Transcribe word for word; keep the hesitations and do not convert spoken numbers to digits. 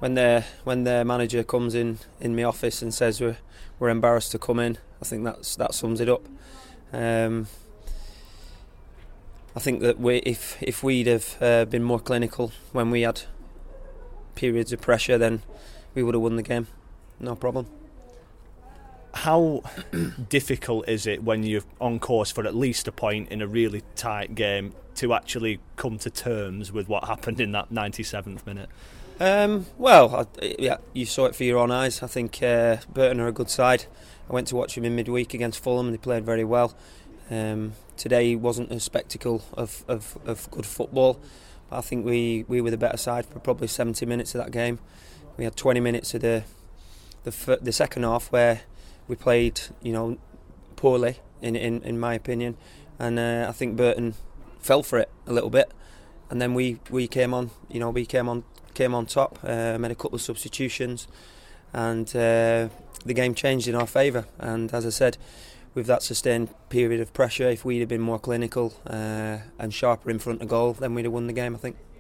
when their when their manager comes in in my office and says we're we're embarrassed to come in, I think that's that sums it up. Um, I think that we, if if we'd have uh, been more clinical when we had periods of pressure, then we would have won the game, no problem. How difficult is it when you're on course for at least a point in a really tight game to actually come to terms with what happened in that ninety-seventh minute? Um, well, I, yeah, you saw it for your own eyes. I think uh, Burton are a good side. I went to watch them in midweek against Fulham and they played very well. Um, today wasn't a spectacle of, of, of good football, but I think we, we were the better side for probably seventy minutes of that game. We had twenty minutes of the the, the second half where we played, you know, poorly in in, in my opinion, and uh, I think Burton fell for it a little bit, and then we, we came on, you know, we came on came on top, uh, made a couple of substitutions, and uh, the game changed in our favour. And as I said, with that sustained period of pressure, if we'd have been more clinical uh, and sharper in front of goal, then we'd have won the game, I think.